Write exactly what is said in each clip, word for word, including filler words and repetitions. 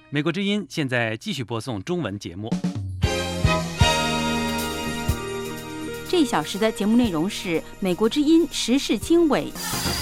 美国之音现在继续播送中文节目。 这一小时的节目内容是美国之音时事经纬。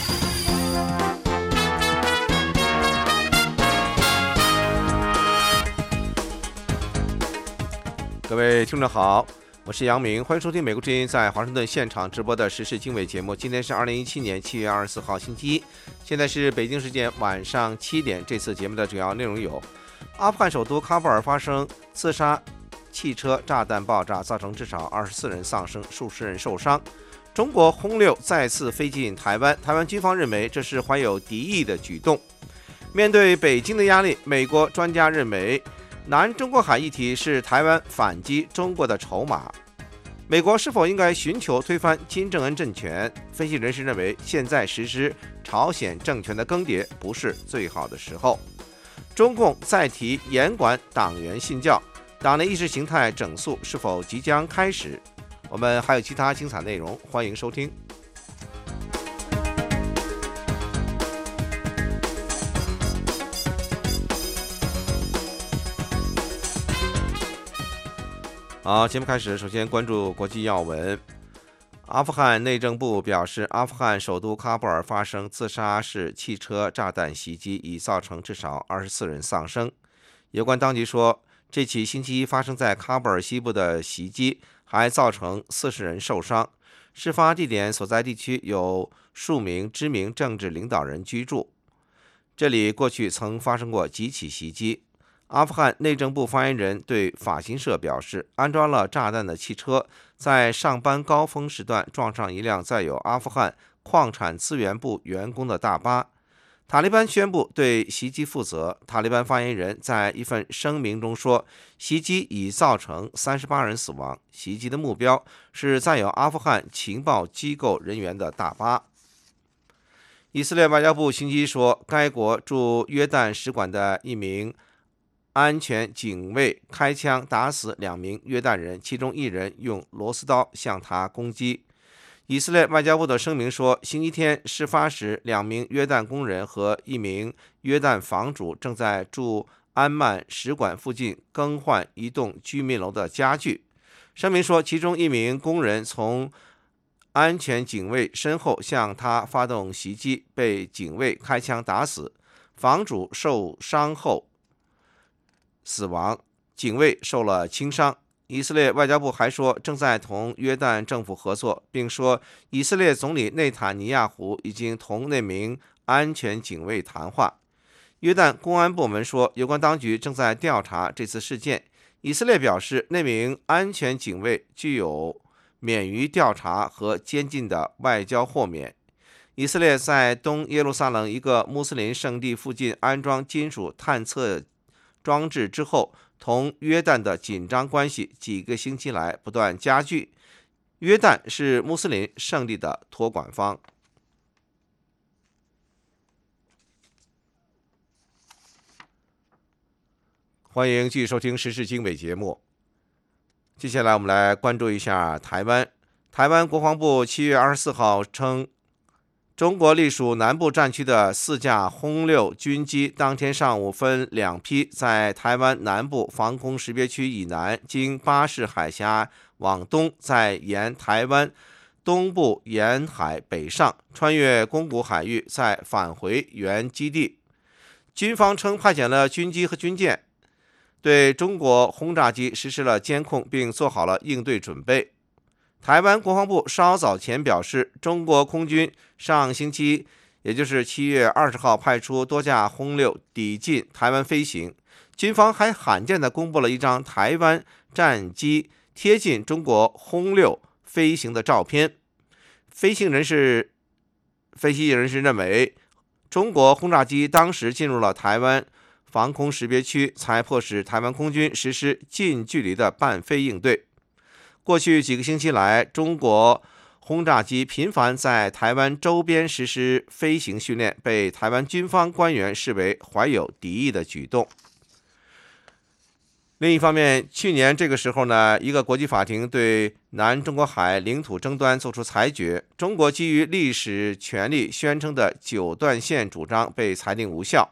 各位听众好，我是杨明，欢迎收听美国之音在华盛顿现场直播的时事经纬节目。今天是二零一七年七月二十四号星期一，现在是北京时间晚上七点。这次节目的主要内容有：阿富汗首都喀布尔发生刺杀汽车炸弹爆炸，造成至少二十四人丧生，数十人受伤。中国轰六再次飞进台湾，台湾军方认为这是怀有敌意的举动。面对北京的压力，美国专家认为南中国海议题是台湾反击中国的筹码。美国是否应该寻求推翻金正恩政权？分析人士认为，现在实施朝鲜政权的更迭不是最好的时候。中共再提严管党员信教，党内意识形态整肃是否即将开始？我们还有其他精彩内容，欢迎收听。好，节目开始，首先关注国际要闻。阿富汗内政部表示，阿富汗首都喀布尔发生自杀式汽车炸弹袭击，已造成至少二十四人丧生。有关当局说，这起星期一发生在喀布尔西部的袭击还造成四十人受伤。事发地点所在地区有数名知名政治领导人居住，这里过去曾发生过几起袭击。阿富汗内政部发言人对法新社表示，安装了炸弹的汽车在上班高峰时段撞上一辆载有阿富汗矿产资源部员工的大巴。塔利班宣布对袭击负责。塔利班发言人在一份声明中说，袭击已造成三十八人死亡，袭击的目标是载有阿富汗情报机构人员的大巴。以色列外交部星期一说，该国驻约旦使馆的一名安全警卫开枪打死两名约旦人，其中一人用螺丝刀向他攻击。以色列外交部的声明说，星期天事发时，两名约旦工人和一名约旦房主正在驻安曼使馆附近更换一栋居民楼的家具。声明说，其中一名工人从安全警卫身后向他发动袭击，被警卫开枪打死，房主受伤后死亡，警卫受了轻伤。以色列外交部还说，正在同约旦政府合作，并说以色列总理内塔尼亚胡已经同那名安全警卫谈话。约旦公安部门说，有关当局正在调查这次事件。以色列表示，那名安全警卫具有免于调查和监禁的外交豁免。以色列在东耶路撒冷一个穆斯林圣地附近安装金属探测装置之后，同约旦的紧张关系几个星期来不断加剧。约旦是穆斯林圣地的托管方。欢迎继续收听时事经纬节目。接下来我们来关注一下台湾。台湾国防部七月二十四号称，中国隶属南部战区的四架轰六军机当天上午分两批在台湾南部防空识别区以南，经巴士海峡往东，再沿台湾东部沿海北上，穿越宫古海域，再返回原基地。军方称派遣了军机和军舰，对中国轰炸机实施了监控，并做好了应对准备。台湾国防部稍早前表示，中国空军上星期，也就是七月二十号，派出多架轰六抵近台湾飞行。军方还罕见地公布了一张台湾战机贴近中国轰六飞行的照片。飞行人士、分析人士认为，中国轰炸机当时进入了台湾防空识别区，才迫使台湾空军实施近距离的伴飞应对。过去几个星期来，中国轰炸机频繁在台湾周边实施飞行训练，被台湾军方官员视为怀有敌意的举动。另一方面，去年这个时候呢，一个国际法庭对南中国海领土争端作出裁决，中国基于历史权利宣称的九段线主张被裁定无效，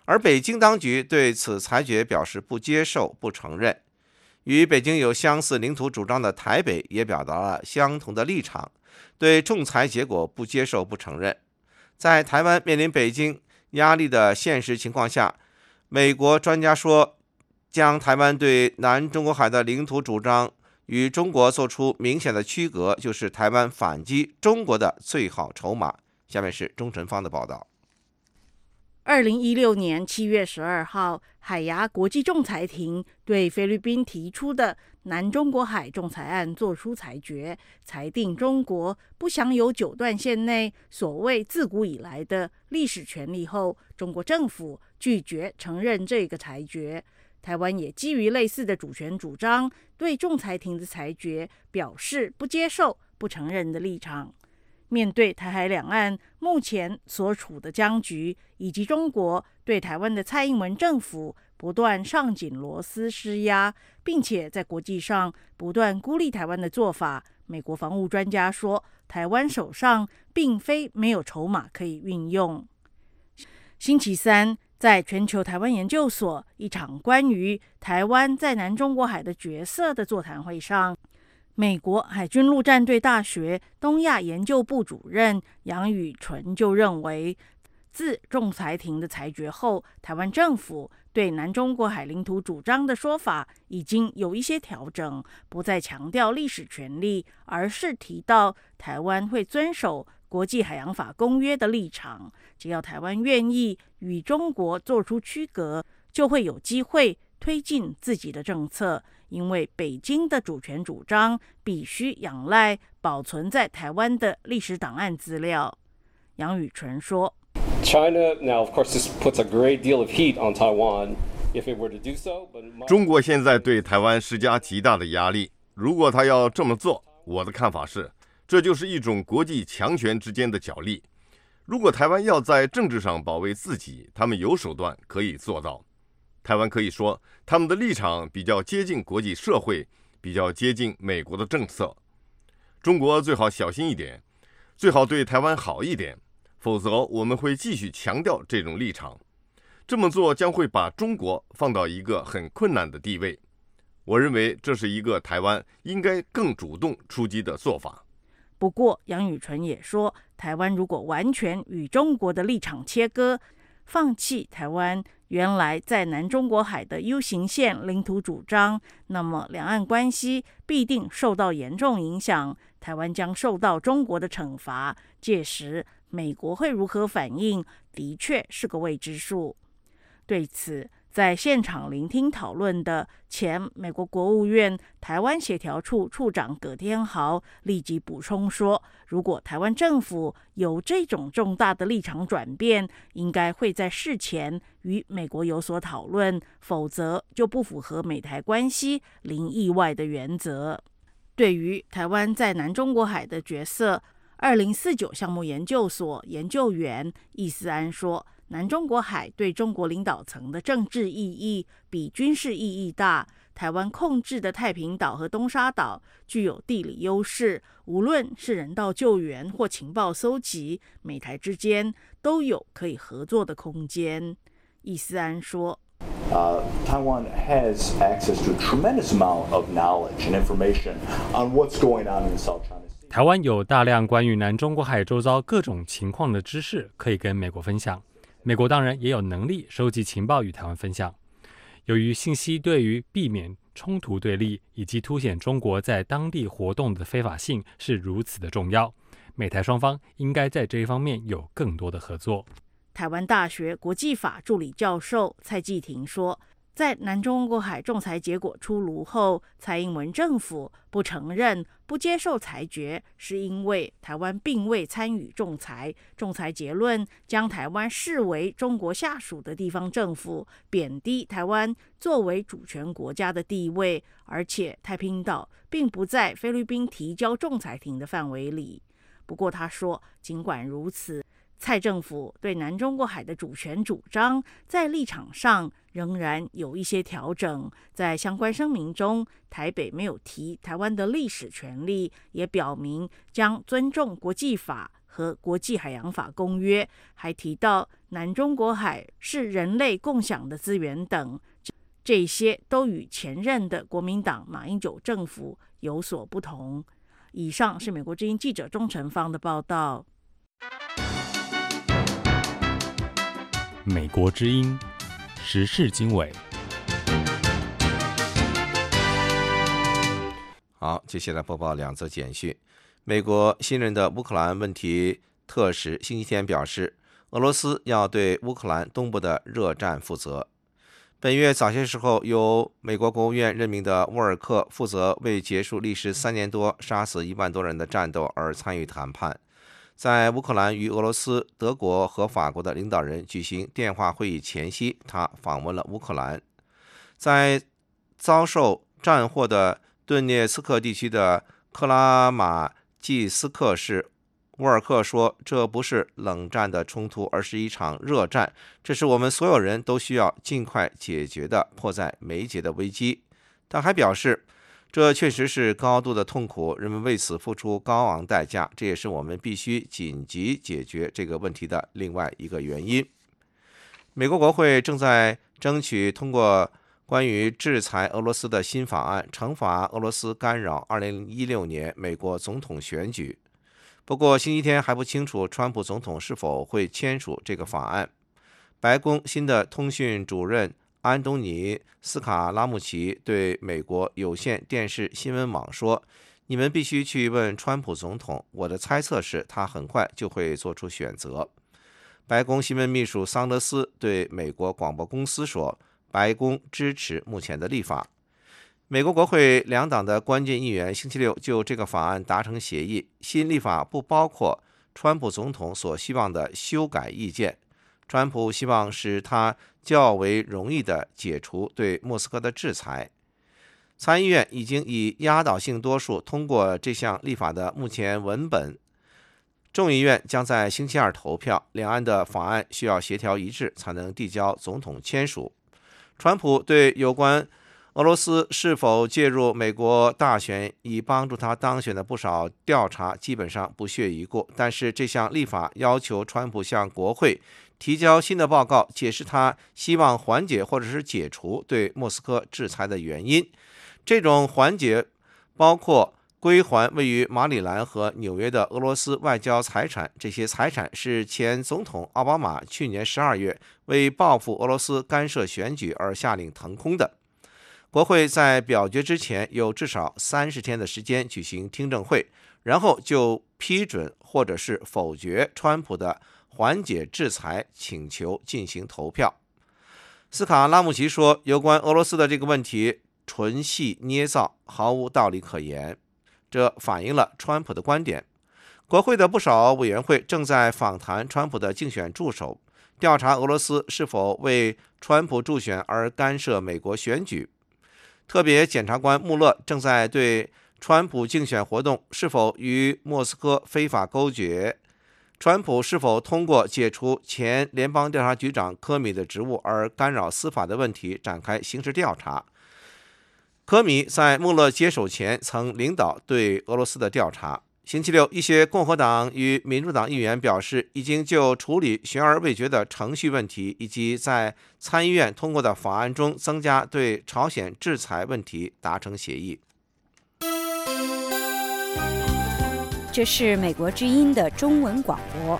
而北京当局对此裁决表示不接受、不承认。与北京有相似领土主张的台北也表达了相同的立场，对仲裁结果不接受、不承认。在台湾面临北京压力的现实情况下，美国专家说，将台湾对南中国海的领土主张与中国做出明显的区隔，就是台湾反击中国的最好筹码。下面是钟晨芳的报道。 二零一六年七月十二号，海牙国际仲裁庭对菲律宾提出的南中国海仲裁案作出裁决，裁定中国不享有九段线内所谓自古以来的历史权利后，中国政府拒绝承认这个裁决。台湾也基于类似的主权主张，对仲裁庭的裁决表示不接受、不承认的立场。面对台海两岸目前所处的僵局，以及中国对台湾的蔡英文政府不断上紧螺丝施压，并且在国际上不断孤立台湾的做法，美国防务专家说，台湾手上并非没有筹码可以运用。星期三，在全球台湾研究所一场关于台湾在南中国海的角色的座谈会上，美国海军陆战队大学东亚研究部主任杨宇纯就认为，自仲裁庭的裁决后，台湾政府对南中国海领土主张的说法已经有一些调整，不再强调历史权利，而是提到台湾会遵守国际海洋法公约的立场。只要台湾愿意与中国做出区隔，就会有机会推进自己的政策。因为北京的主权主张必须仰赖保存在台湾的历史档案资料。杨宇纯说 China now of course this puts a great deal of heat on Taiwan if it were to do so, but 中国现在对台湾施加极大的压力，如果他要这么做，我的看法是，这就是一种国际强权之间的角力。如果台湾要在政治上保卫自己，他们有手段可以做到。台湾可以说，他们的立场比较接近国际社会，比较接近美国的政策。中国最好小心一点，最好对台湾好一点，否则我们会继续强调这种立场。这么做将会把中国放到一个很困难的地位。我认为这是一个台湾应该更主动出击的做法。 不过，杨宇纯也说，台湾如果完全与中国的立场切割，放弃台湾原来在南中国海的 U 型线领土主张，那么两岸关系必定受到严重影响，台湾将受到中国的惩罚，届时美国会如何反应，的确是个未知数。对此，在现场聆听讨论的前美国国务院台湾协调处处长葛天豪立即补充说，如果台湾政府有这种重大的立场转变，应该会在事前与美国有所讨论，否则就不符合美台关系零意外的原则。对于台湾在南中国海的角色，二零四九项目研究所研究员易思安说，南中国海对中国领导层的政治意义比军事意义大。台湾控制的太平岛和东沙岛具有地理优势，无论是人道救援或情报搜集，美台之间都有可以合作的空间。易思安说 Uh, Taiwan has access to a tremendous amount of knowledge and information on what's going on in the South China Sea. 台湾有大量关于南中国海周遭各种情况的知识可以跟美国分享，美国当然也有能力收集情报与台湾分享。由于信息对于避免冲突对立以及凸显中国在当地活动的非法性是如此的重要，美台双方应该在这一方面有更多的合作。 台湾大学国际法助理教授蔡继廷说，在南中国海仲裁结果出炉后，蔡英文政府不承认、不接受裁决，是因为台湾并未参与仲裁，仲裁结论将台湾视为中国下属的地方政府，贬低台湾作为主权国家的地位，而且太平岛并不在菲律宾提交仲裁庭的范围里。不过他说，尽管如此，蔡政府对南中国海的主权主张在立场上仍然有一些调整。在相关声明中，台北没有提台湾的历史权利，也表明将尊重国际法和国际海洋法公约，还提到南中国海是人类共享的资源等，这些都与前任的国民党马英九政府有所不同。以上是美国之音记者钟成芳的报道。 美国之音时事经纬。 好，接下来播报两则简讯。美国新任的乌克兰问题特使星期天表示，俄罗斯要对乌克兰东部的热战负责。本月早些时候，由美国国务院任命的沃尔克负责为结束历时三年多、杀死一万多人的战斗而参与谈判。在乌克兰与俄罗斯、德国和法国的领导人举行电话会议前夕，他访问了乌克兰。在遭受战祸的顿涅茨克地区的克拉马季斯克市，沃尔克说，这不是冷战的冲突，而是一场热战，这是我们所有人都需要尽快解决的迫在眉睫的危机。他还表示，这确实是高度的痛苦，人们为此付出高昂代价，这也是我们必须紧急解决这个问题的另外一个原因。美国国会正在争取通过关于制裁俄罗斯的新法案，惩罚俄罗斯干扰二零一六年美国总统选举。不过星期天还不清楚川普总统是否会签署这个法案。白宫新的通讯主任安东尼·斯卡拉穆奇对美国有线电视新闻网说，你们必须去问川普总统，我的猜测是他很快就会做出选择。白宫新闻秘书桑德斯对美国广播公司说，白宫支持目前的立法。美国国会两党的关键议员星期六就这个法案达成协议，新立法不包括川普总统所希望的修改意见。川普希望使他较为容易地解除对莫斯科的制裁。参议院已经以压倒性多数通过这项立法的目前文本，众议院将在星期二投票，两岸的法案需要协调一致才能递交总统签署。川普对有关俄罗斯是否介入美国大选以帮助他当选的不少调查基本上不屑一顾，但是这项立法要求川普向国会提交新的报告，解释他希望缓解或者是解除对莫斯科制裁的原因。这种缓解包括归还位于马里兰和纽约的俄罗斯外交财产，这些财产是前总统奥巴马去年十二月为报复俄罗斯干涉选举而下令腾空的。国会在表决之前有至少三十天的时间举行听证会，然后就批准或者是否决川普的缓解制裁请求进行投票。斯卡拉穆奇说，有关俄罗斯的这个问题纯系捏造，毫无道理可言。这反映了川普的观点。国会的不少委员会正在访谈川普的竞选助手，调查俄罗斯是否为川普助选而干涉美国选举。特别检察官穆勒正在对川普竞选活动是否与莫斯科非法勾结，川普是否通过解除前联邦调查局长科米的职务而干扰司法的问题展开刑事调查。科米在穆勒接手前曾领导对俄罗斯的调查。星期六，一些共和党与民主党议员表示，已经就处理悬而未决的程序问题以及在参议院通过的法案中增加对朝鲜制裁问题达成协议。 这是美国之音的中文广播。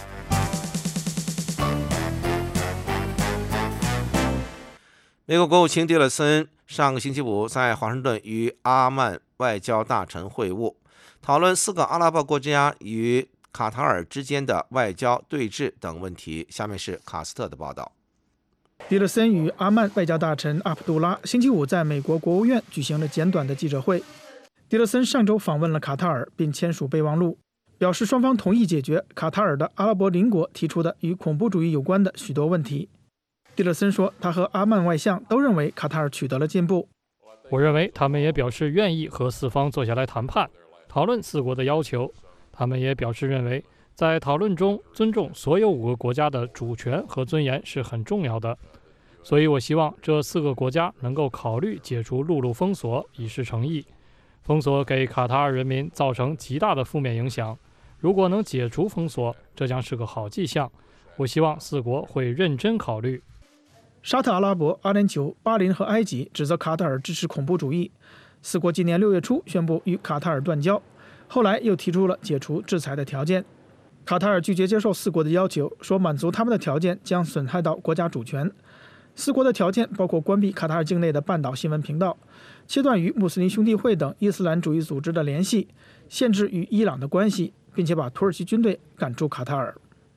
美国国务卿蒂勒森上个星期五在华盛顿与阿曼外交大臣会晤，讨论四个阿拉伯国家与卡塔尔之间的外交对峙等问题。下面是卡斯特的报道。 蒂勒森与阿曼外交大臣阿卜杜拉星期五在美国国务院举行了简短的记者会。蒂勒森上周访问了卡塔尔，并签署备忘录，表示双方同意解决卡塔尔的阿拉伯邻国提出的与恐怖主义有关的许多问题。蒂勒森说，他和阿曼外相都认为卡塔尔取得了进步。 我认为他们也表示愿意和四方坐下来谈判，讨论四国的要求。他们也表示认为，在讨论中尊重所有五个国家的主权和尊严是很重要的。所以我希望这四个国家能够考虑解除陆路封锁，以示诚意。封锁给卡塔尔人民造成极大的负面影响。 如果能解除封锁，这将是个好迹象。我希望四国会认真考虑。 沙特阿拉伯、阿联酋、巴林和埃及指责卡塔尔支持恐怖主义，四国今年六月初宣布与卡塔尔断交，后来又提出了解除制裁的条件。卡塔尔拒绝接受四国的要求，说满足他们的条件将损害到国家主权。四国的条件包括关闭卡塔尔境内的半岛新闻频道，切断与穆斯林兄弟会等伊斯兰主义组织的联系，限制与伊朗的关系，并且把土耳其军队赶出卡塔尔。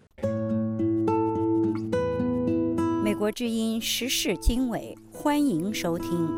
美国之音时事经纬，欢迎收听。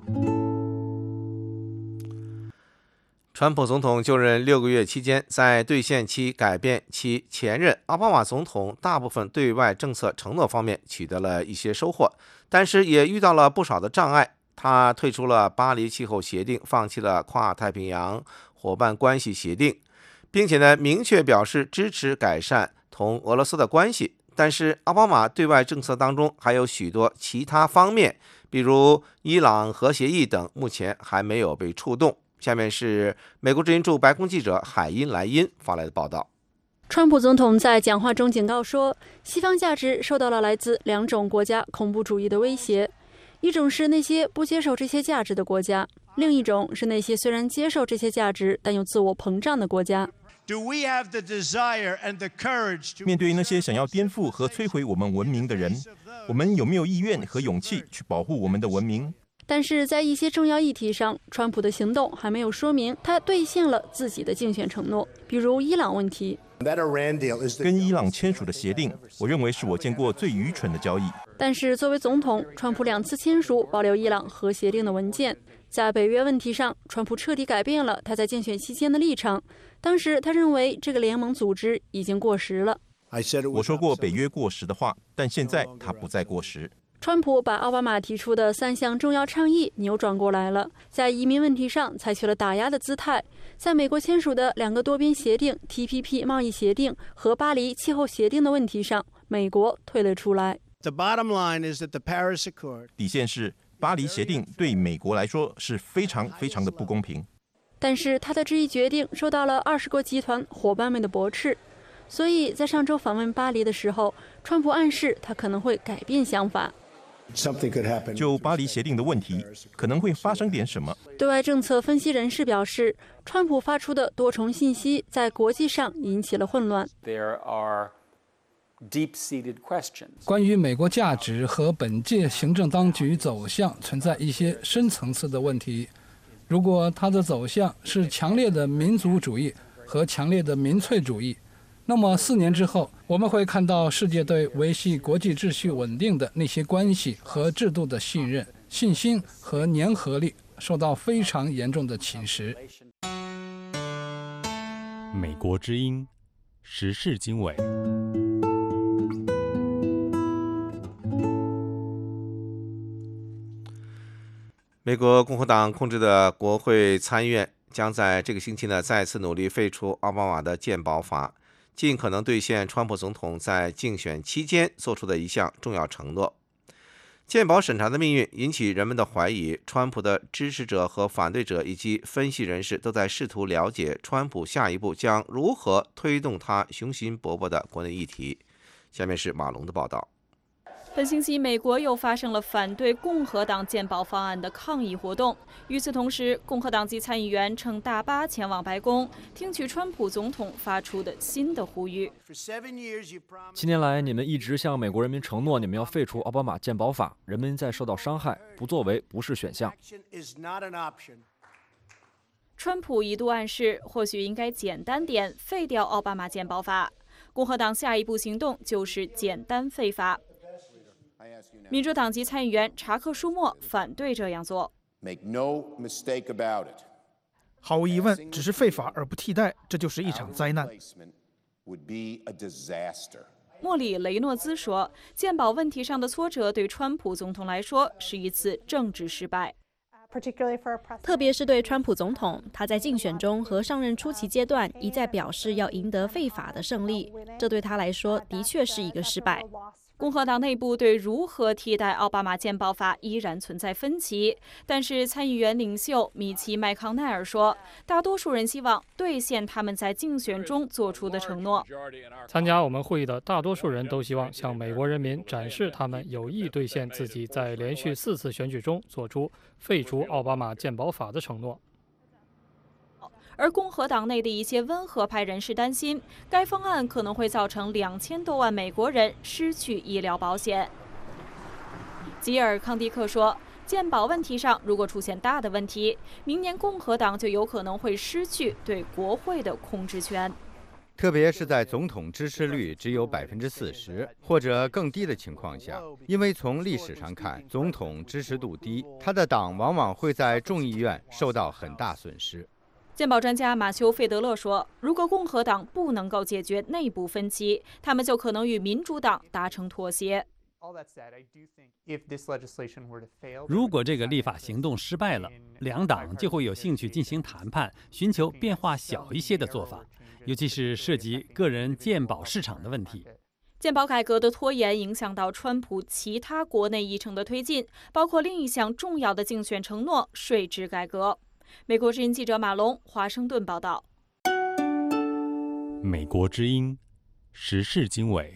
川普总统就任六个月期间，在兑现其改变其前任奥巴马总统大部分对外政策承诺方面取得了一些收获，但是也遇到了不少的障碍。他退出了巴黎气候协定，放弃了跨太平洋伙伴关系协定，并且呢明确表示支持改善同俄罗斯的关系。但是奥巴马对外政策当中还有许多其他方面，比如伊朗核协议等，目前还没有被触动。下面是美国之音驻白宫记者海因莱因发来的报道。 川普总统在讲话中警告说，西方价值受到了来自两种国家恐怖主义的威胁，一种是那些不接受这些价值的国家，另一种是那些虽然接受这些价值但又自我膨胀的国家。 面对那些想要颠覆和摧毁我们文明的人，我们有没有意愿和勇气去保护我们的文明？ 但是在一些重要议题上，川普的行动还没有说明他兑现了自己的竞选承诺，比如伊朗问题。 跟伊朗签署的协定，我认为是我见过最愚蠢的交易。 但是作为总统，川普两次签署保留伊朗核协定的文件。在北约问题上，川普彻底改变了他在竞选期间的立场。当时他认为这个联盟组织已经过时了。 我说过北约过时的话，但现在它不再过时。 川普把奥巴马提出的三项重要倡议扭转过来了，在移民问题上采取了打压的姿态。在美国签署的两个多边协定 T P P 贸易协定和巴黎气候协定的问题上，美国退了出来。 底线是巴黎协定对美国来说是非常非常的不公平。 但是他的这一决定受到了二十国集团伙伴们的驳斥，所以在上周访问巴黎的时候，川普暗示他可能会改变想法。 就巴黎协定的问题，可能会发生点什么。 对外政策分析人士表示，川普发出的多重信息在国际上引起了混乱。 关于美国价值和本届行政当局走向存在一些深层次的问题。如果它的走向是强烈的民族主义和强烈的民粹主义，那么四年之后，我们会看到世界对维系国际秩序稳定的那些关系和制度的信任、信心和粘合力受到非常严重的侵蚀。 美国之音时事经纬。 美国共和党控制的国会参议院将在这个星期呢再次努力废除奥巴马的健保法，尽可能兑现川普总统在竞选期间做出的一项重要承诺。健保审查的命运引起人们的怀疑，川普的支持者和反对者以及分析人士都在试图了解川普下一步将如何推动他雄心勃勃的国内议题。下面是马龙的报道。 本星期，美国又发生了反对共和党健保方案的抗议活动。与此同时，共和党籍参议员乘大巴前往白宫，听取川普总统发出的新的呼吁。 七年来，你们一直向美国人民承诺，你们要废除奥巴马健保法，人民在受到伤害，不作为不是选项。 川普一度暗示，或许应该简单点，废掉奥巴马健保法。共和党下一步行动就是简单废法。民主党籍参议员查克·舒默反对这样做。 毫无疑问，只是废法而不替代，这就是一场灾难。 莫里·雷诺兹说，健保问题上的挫折对川普总统来说是一次政治失败。 特别是对川普总统，他在竞选中和上任初期阶段一再表示要赢得废法的胜利，这对他来说的确是一个失败。 共和党内部对如何替代奥巴马健保法依然存在分歧，但是参议员领袖米奇·麦康奈尔说，大多数人希望兑现他们在竞选中做出的承诺。 参加我们会议的大多数人都希望向美国人民展示他们有意兑现自己在连续四次选举中做出废除奥巴马健保法的承诺。 而共和党内的一些温和派人士担心，该方案可能会造成两千多万美国人失去医疗保险。吉尔康迪克说，健保问题上如果出现大的问题，明年共和党就有可能会失去对国会的控制权。 特别是在总统支持率只有百分之四十或者更低的情况下，因为从历史上看，总统支持度低，他的党往往会在众议院受到很大损失。 健保专家马修·费德勒说，如果共和党不能够解决内部分歧，他们就可能与民主党达成妥协。 如果这个立法行动失败了，两党就会有兴趣进行谈判，寻求变化小一些的做法，尤其是涉及个人健保市场的问题。 健保改革的拖延影响到川普其他国内议程的推进，包括另一项重要的竞选承诺——税制改革。美国之音记者马龙，华盛顿报道。 美国之音时事经纬。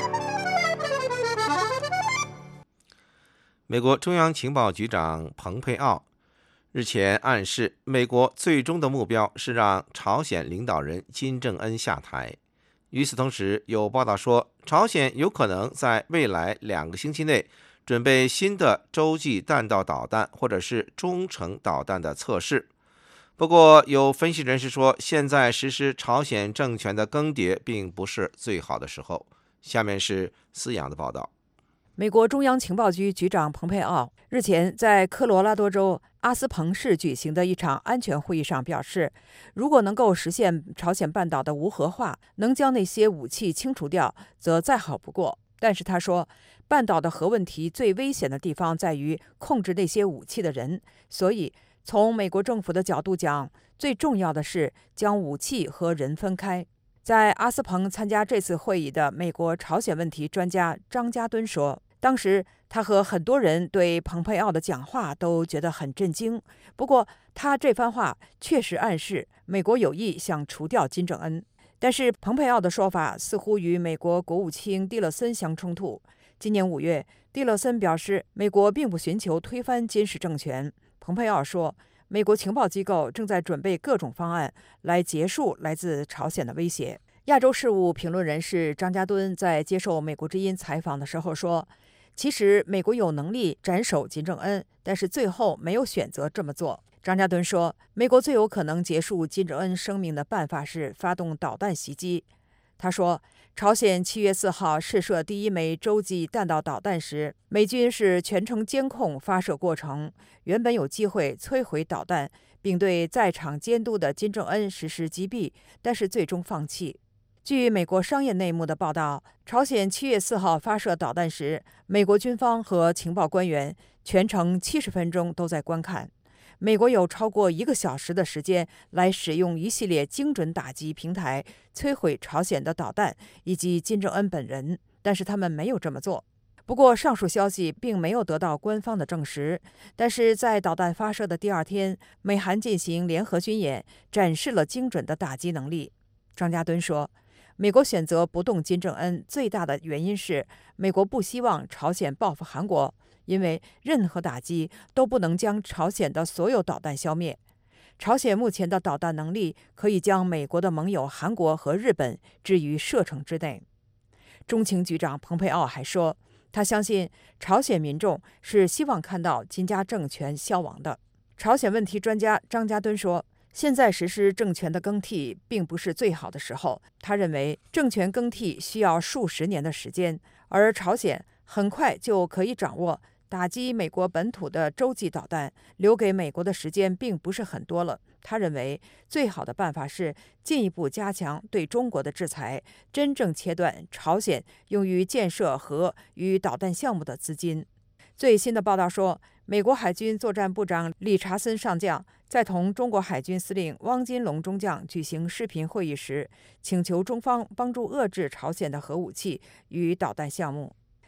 美国中央情报局长蓬佩奥日前暗示，美国最终的目标是让朝鲜领导人金正恩下台。与此同时，有报道说，朝鲜有可能在未来两个星期内准备新的洲际弹道导弹或者是中程导弹的测试。不过，有分析人士说，现在实施朝鲜政权的更迭并不是最好的时候。下面是思阳的报道。 美国中央情报局局长蓬佩奥日前在科罗拉多州阿斯彭市举行的一场安全会议上表示，如果能够实现朝鲜半岛的无核化，能将那些武器清除掉，则再好不过。但是他说，半岛的核问题最危险的地方在于控制那些武器的人，所以从美国政府的角度讲，最重要的是将武器和人分开。在阿斯彭参加这次会议的美国朝鲜问题专家张家敦说，当时他和很多人对蓬佩奥的讲话都觉得很震惊。不过他这番话确实暗示美国有意想除掉金正恩。但是蓬佩奥的说法似乎与美国国务卿蒂勒森相冲突。今年五月，蒂勒森表示，美国并不寻求推翻金氏政权。蓬佩奥说，美国情报机构正在准备各种方案来结束来自朝鲜的威胁。亚洲事务评论人士张家敦在接受美国之音采访的时候说，其实美国有能力斩首金正恩，但是最后没有选择这么做。张家敦说，美国最有可能结束金正恩生命的办法是发动导弹袭击。他说，朝鲜七月四号试射第一枚洲际弹道导弹时，美军是全程监控发射过程，原本有机会摧毁导弹，并对在场监督的金正恩实施击毙，但是最终放弃。据美国商业内幕的报道，朝鲜七月四号发射导弹时，美国军方和情报官员全程七十分钟都在观看。美国有超过一个小时的时间来使用一系列精准打击平台摧毁朝鲜的导弹以及金正恩本人，但是他们没有这么做。不过，上述消息并没有得到官方的证实。但是在导弹发射的第二天，美韩进行联合军演，展示了精准的打击能力。张家敦说，美国选择不动金正恩最大的原因是，美国不希望朝鲜报复韩国，因为任何打击都不能将朝鲜的所有导弹消灭。朝鲜目前的导弹能力可以将美国的盟友韩国和日本置于射程之内。中情局长蓬佩奥还说，他相信朝鲜民众是希望看到金家政权消亡的。朝鲜问题专家张家敦说，现在实施政权的更替并不是最好的时候。他认为政权更替需要数十年的时间，而朝鲜很快就可以掌握打击美国本土的洲际导弹，留给美国的时间并不是很多了。他认为最好的办法是进一步加强对中国的制裁，真正切断朝鲜用于建设核与导弹项目的资金。最新的报道说，美国海军作战部长理查森上将在同中国海军司令汪金龙中将举行视频会议时，请求中方帮助遏制朝鲜的核武器与导弹项目。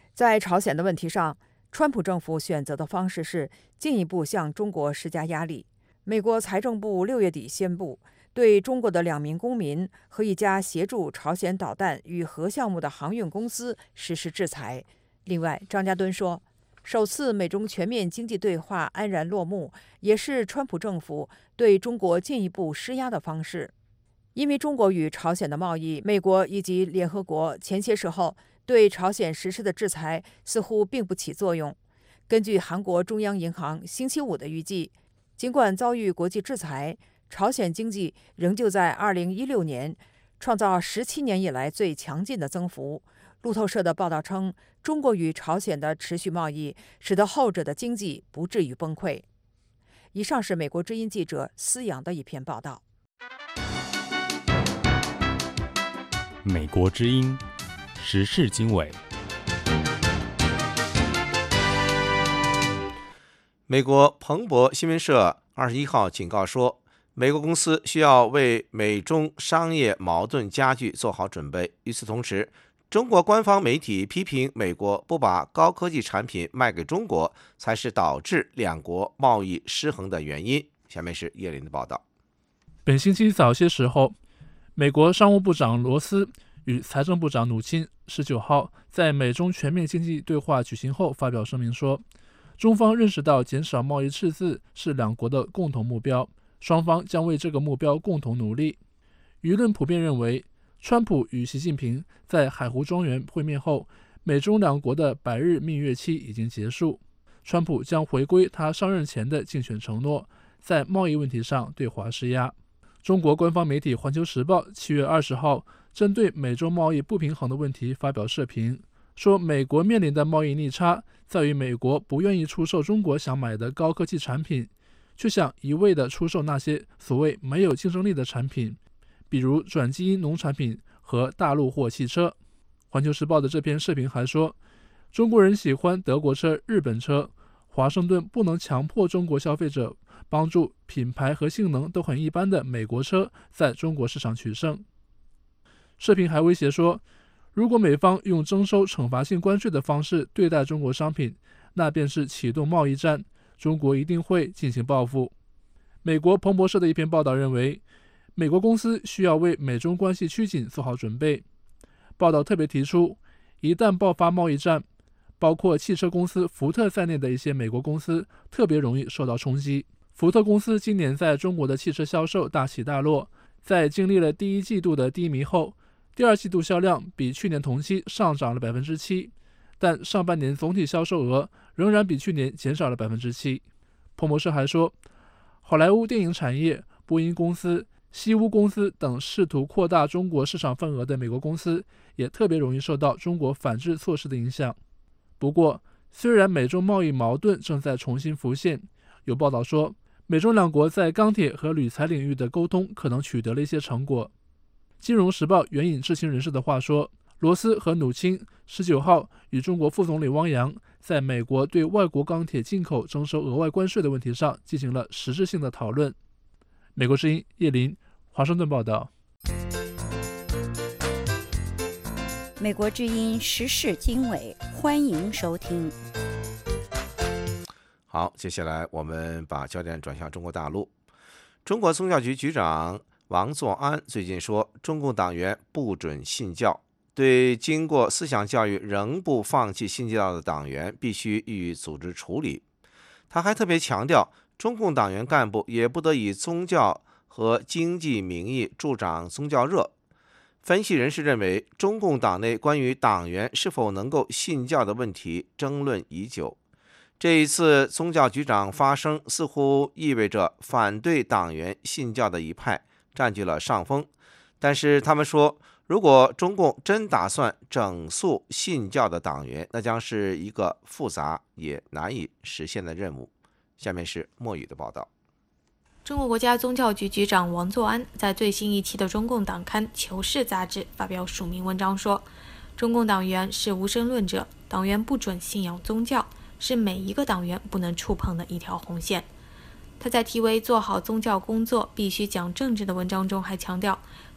在朝鲜的问题上，川普政府选择的方式是进一步向中国施加压力。美国财政部六月底宣布，对中国的两名公民和一家协助朝鲜导弹与核项目的航运公司实施制裁。另外，张家敦说，首次美中全面经济对话安然落幕，也是川普政府对中国进一步施压的方式。因为中国与朝鲜的贸易，美国以及联合国前些时候对朝鲜实施的制裁似乎并不起作用。根据韩国中央银行星期五的预计，尽管遭遇国际制裁，朝鲜经济仍旧在二零一六年创造十七年以来最强劲的增幅。路透社的报道称，中国与朝鲜的持续贸易使得后者的经济不至于崩溃。以上是美国之音记者思阳的一篇报道。 美国之音时事经纬。 美国彭博新闻社二十一号警告说，美国公司需要为美中商业矛盾加剧做好准备。与此同时，中国官方媒体批评美国不把高科技产品卖给中国，才是导致两国贸易失衡的原因。下面是叶林的报道。 本星期早些时候，美国商务部长罗斯与财政部长努钦十九号在美中全面经济对话举行后发表声明说，中方认识到减少贸易赤字是两国的共同目标，双方将为这个目标共同努力。舆论普遍认为，川普与习近平在海湖庄园会面后，美中两国的百日蜜月期已经结束，川普将回归他上任前的竞选承诺，在贸易问题上对华施压。中国官方媒体《环球时报》七月二十号针对美中贸易不平衡的问题发表社评，说美国面临的贸易逆差在于美国不愿意出售中国想买的高科技产品，却想一味地出售那些所谓没有竞争力的产品，比如转基因农产品和大陆货汽车。《环球时报》的这篇社评还说，中国人喜欢德国车、日本车，华盛顿不能强迫中国消费者帮助品牌和性能都很一般的美国车在中国市场取胜。社评还威胁说，如果美方用征收惩罚性关税的方式对待中国商品，那便是启动贸易战，中国一定会进行报复。美国彭博社的一篇报道认为，美国公司需要为美中关系趋紧做好准备。报道特别提出，一旦爆发贸易战，包括汽车公司福特在内的一些美国公司特别容易受到冲击。福特公司今年在中国的汽车销售大起大落，在经历了第一季度的低迷后，第二季度销量比去年同期上涨了 百分之七， 但上半年总体销售额仍然比去年减少了 百分之七。 彭博社还说，好莱坞电影产业、波音公司、西屋公司等试图扩大中国市场份额的美国公司也特别容易受到中国反制措施的影响。不过，虽然美中贸易矛盾正在重新浮现，有报道说，美中两国在钢铁和铝材领域的沟通可能取得了一些成果。金融时报援引知情人士的话说，罗斯和努钦十九号与中国副总理汪洋在美国对外国钢铁进口征收额外关税的问题上进行了实质性的讨论。美国之音叶林，华盛顿报道。 美国之音时事经纬，欢迎收听。 好，接下来我们把焦点转向中国大陆。中国宗教局局长王作安最近说，中共党员不准信教，对经过思想教育仍不放弃信教的党员必须予以组织处理。他还特别强调，中共党员干部也不得以宗教和经济名义助长宗教热。分析人士认为，中共党内关于党员是否能够信教的问题争论已久。这一次宗教局长发声，似乎意味着反对党员信教的一派占据了上风。但是他们说，如果中共真打算整肃信教的党员，那将是一个复杂也难以实现的任务。下面是莫宇的报道。 中国国家宗教局局长王作安在最新一期的中共党刊《求是》杂志发表署名文章说，中共党员是无神论者，党员不准信仰宗教，是每一个党员不能触碰的一条红线。他在题为做好宗教工作必须讲政治的文章中还强调，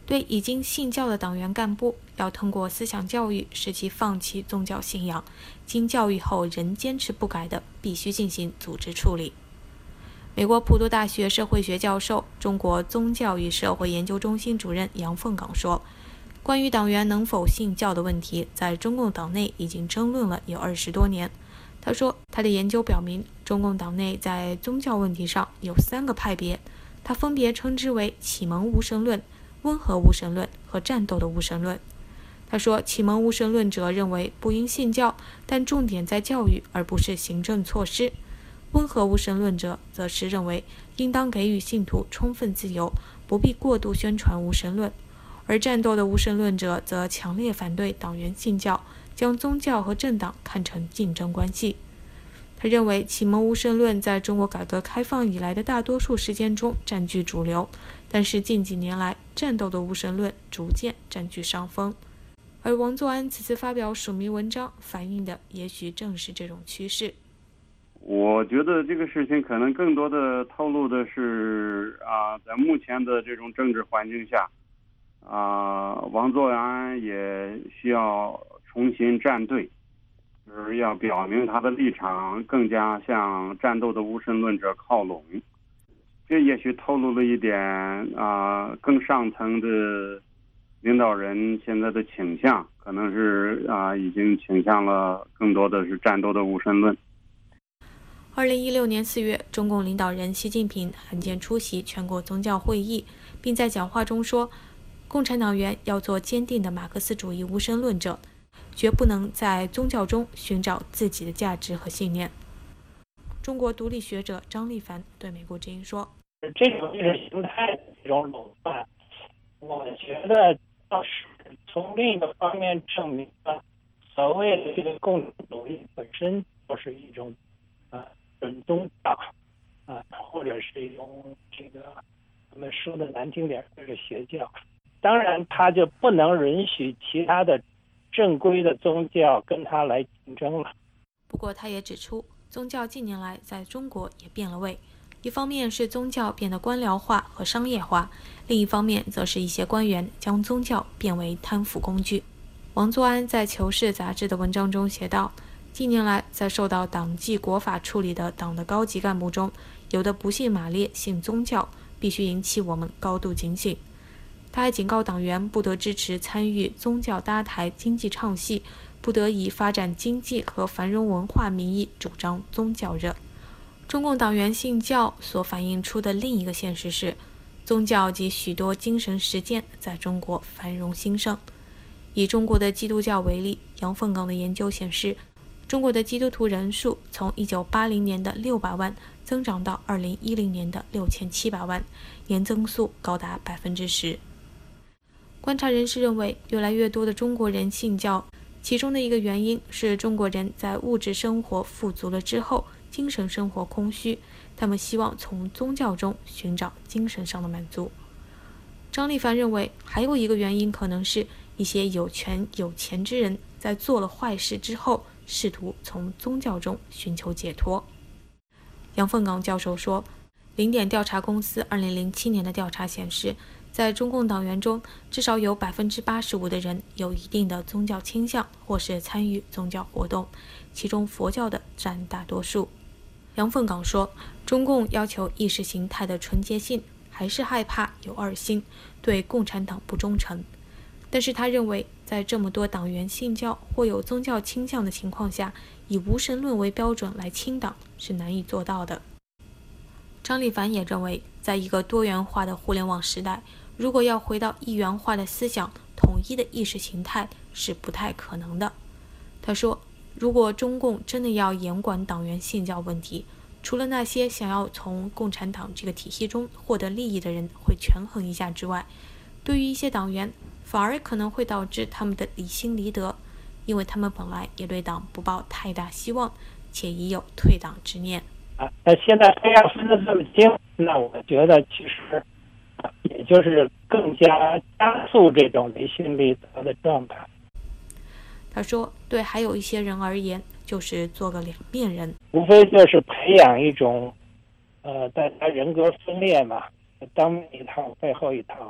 对已经信教的党员干部，要通过思想教育使其放弃宗教信仰，经教育后仍坚持不改的，必须进行组织处理。美国普渡大学社会学教授、中国宗教与社会研究中心主任杨凤岗说，关于党员能否信教的问题，在中共党内已经争论了有二十多年。他说，他的研究表明，中共党内在宗教问题上有三个派别，他分别称之为启蒙无神论、温和无神论和战斗的无神论。他说，启蒙无神论者认为不应信教，但重点在教育而不是行政措施。温和无神论者则是认为应当给予信徒充分自由，不必过度宣传无神论。而战斗的无神论者则强烈反对党员信教，将宗教和政党看成竞争关系。他认为启蒙无神论在中国改革开放以来的大多数时间中占据主流，但是近几年来战斗的无神论逐渐占据上风。而王作安此次发表署名文章，反映的也许正是这种趋势。 我觉得这个事情可能更多的透露的是啊，在目前的这种政治环境下，啊，王作安也需要重新站队，就是要表明他的立场更加向战斗的无神论者靠拢。这也许透露了一点啊，更上层的领导人现在的倾向，可能是啊，已经倾向了更多的是战斗的无神论。 二零一六年四月，中共领导人习近平罕见出席全国宗教会议，并在讲话中说，共产党员要做坚定的马克思主义无神论者，绝不能在宗教中寻找自己的价值和信念。中国独立学者张立凡对美国之音说， 这种意识形态的这种垄断，我觉得倒是从另一个方面证明了所谓的这个共产主义本身就是一种啊准宗教啊，或者是一种这个我们说的难听点就是邪教。当然，他就不能允许其他的正规的宗教跟他来竞争了。 不过，他也指出，宗教近年来在中国也变了味。一方面是宗教变得官僚化和商业化，另一方面则是一些官员将宗教变为贪腐工具。王作安在《求是》杂志的文章中写道，近年来在受到党纪国法处理的党的高级干部中，有的不信马列，信宗教，必须引起我们高度警醒。他还警告党员不得支持参与宗教搭台经济唱戏，不得以发展经济和繁荣文化名义主张宗教热。中共党员信教所反映出的另一个现实是，宗教及许多精神实践在中国繁荣兴盛。以中国的基督教为例，杨凤岗的研究显示，中国的基督徒人数从一九八零年的六百万增长到二零一零年的六千七百万，年增速高达百分之十。观察人士认为，越来越多的中国人信教，其中的一个原因是中国人在物质生活富足了之后，精神生活空虚，他们希望从宗教中寻找精神上的满足。张立凡认为，还有一个原因可能是一些有权有钱之人在做了坏事之后，试图从宗教中寻求解脱。杨凤岗教授说，零点调查公司二零零七年的调查显示，在中共党员中，至少有百分之八十五的人有一定的宗教倾向，或是参与宗教活动，其中佛教的占大多数。杨凤岗说，中共要求意识形态的纯洁性，还是害怕有二心，对共产党不忠诚。但是他认为，在这么多党员信教或有宗教倾向的情况下，以无神论为标准来清党是难以做到的。张立凡也认为，在一个多元化的互联网时代，如果要回到一元化的思想、统一的意识形态是不太可能的。他说，如果中共真的要严管党员信教问题，除了那些想要从共产党这个体系中获得利益的人会权衡一下之外，对于一些党员反而可能会导致他们的离心离德，因为他们本来也对党不抱太大希望，且已有退党之念。 啊，那现在他要分得这么清，那我觉得其实也就是更加加速这种离心离德的状态。 他说，对还有一些人而言，就是做个两面人， 无非就是培养一种呃大家人格分裂嘛，当面一套背后一套。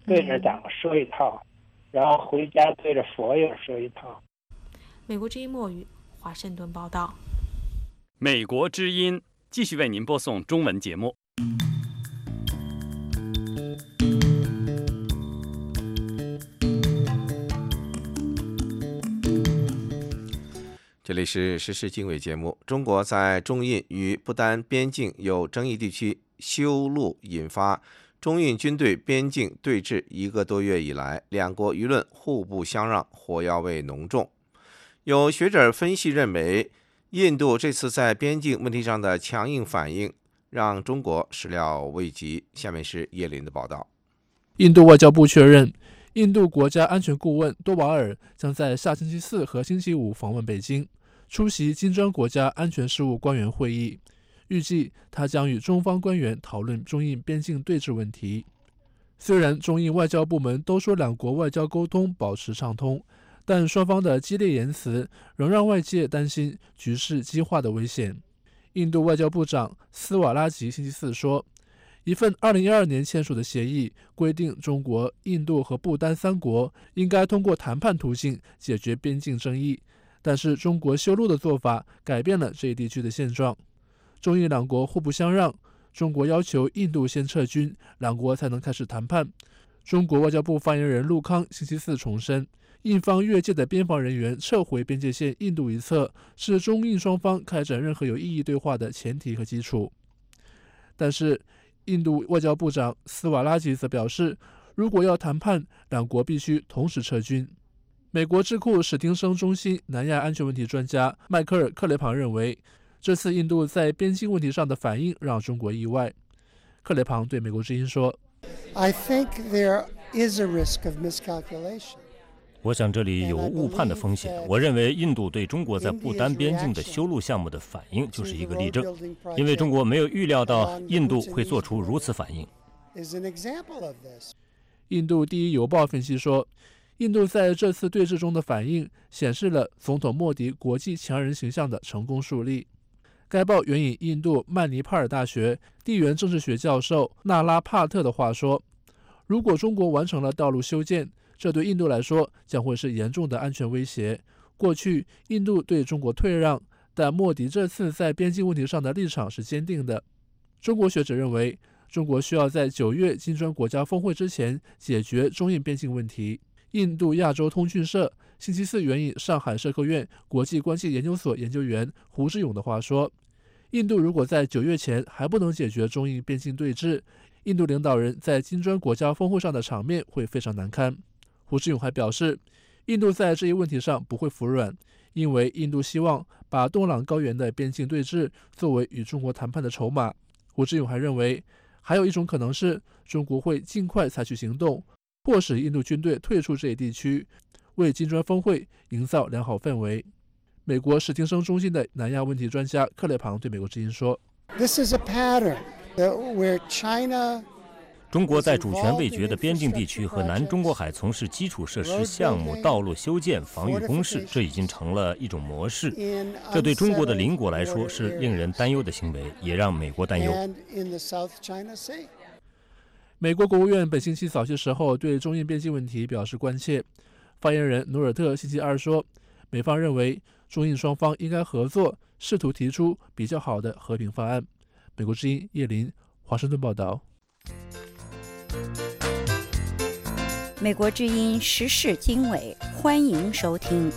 对着党说一套，然后回家对着佛又说一套。 美国之音墨语华盛顿报道。 美国之音继续为您播送中文节目。 这里是时事经纬节目。中国在中印与不丹边境有争议地区修路引发中印军队边境对峙一个多月以来，两国舆论互不相让，火药味浓重。有学者分析认为，印度这次在边境问题上的强硬反应让中国始料未及。下面是叶林的报道。 印度外交部确认，印度国家安全顾问多瓦尔将在下星期四和星期五访问北京，出席金砖国家安全事务官员会议。预计他将与中方官员讨论中印边境对峙问题。虽然中印外交部门都说两国外交沟通保持畅通，但双方的激烈言辞仍让外界担心局势激化的危险。印度外交部长斯瓦拉吉星期四说，一份二零一二年签署的协议规定，中国、印度和不丹三国应该通过谈判途径解决边境争议，但是中国修路的做法改变了这一地区的现状。中印两国互不相让，中国要求印度先撤军，两国才能开始谈判。中国外交部发言人陆康星期四重申，印方越界的边防人员撤回边界线印度一侧是中印双方开展任何有意义对话的前提和基础。但是印度外交部长斯瓦拉吉则表示，如果要谈判，两国必须同时撤军。美国智库史汀生中心南亚安全问题专家迈克尔·克雷庞认为，这次印度在边境问题上的反应让中国意外。克雷庞对美国之音说， I think there is a risk of miscalculation. 我想这里有误判的风险。我认为印度对中国在不丹边境的修路项目的反应就是一个例证，因为中国没有预料到印度会做出如此反应。 印度第一邮报分析说，印度在这次对峙中的反应显示了总统莫迪国际强人形象的成功树立。该报援引印度曼尼帕尔大学地缘政治学教授纳拉帕特的话说，如果中国完成了道路修建，这对印度来说将会是严重的安全威胁。过去印度对中国退让，但莫迪这次在边境问题上的立场是坚定的。中国学者认为，中国需要在九月金砖国家峰会之前解决中印边境问题。印度亚洲通讯社星期四援引上海社科院国际关系研究所研究员胡志勇的话说，印度如果在九月前还不能解决中印边境对峙，印度领导人在金砖国家峰会上的场面会非常难堪。胡志勇还表示，印度在这一问题上不会服软，因为印度希望把洞朗高原的边境对峙作为与中国谈判的筹码。胡志勇还认为，还有一种可能是中国会尽快采取行动，迫使印度军队退出这一地区，为金砖峰会营造良好氛围。美国史汀生中心的南亚问题专家克雷庞对美国之音说， This is a pattern where China 中国在主权未决的边境地区和南中国海从事基础设施项目、道路修建、防御工事，这已经成了一种模式。这对中国的邻国来说是令人担忧的行为，也让美国担忧。 美国国务院本星期早些时候对中印边境问题表示关切。发言人努尔特星期二说，美方认为中印双方应该合作，试图提出比较好的和平方案。美国之音叶林，华盛顿报道。 美国之音时事经纬，欢迎收听。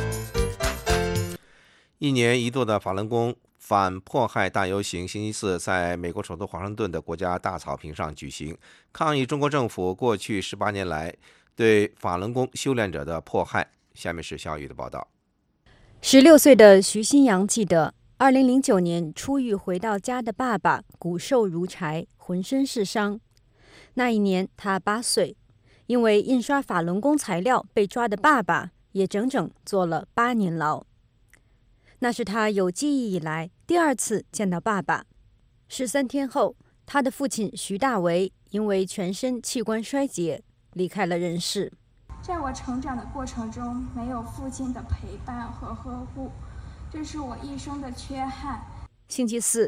一年一度的法轮功反迫害大游行星期四在美国首都华盛顿的国家大草坪上举行，抗议中国政府过去十八年来对法轮功修炼者的迫害。下面是小雨的报道。 十六岁的徐新阳记得，二零零九年出狱回到家的爸爸骨瘦如柴，浑身是伤。那一年他八岁，因为印刷法轮功材料被抓的爸爸也整整坐了八年牢。那是他有记忆以来第二次见到爸爸。十三天后，他的父亲徐大为因为全身器官衰竭离开了人世。 在我成长的过程中，没有父亲的陪伴和呵护，这是我一生的缺憾。 星期四，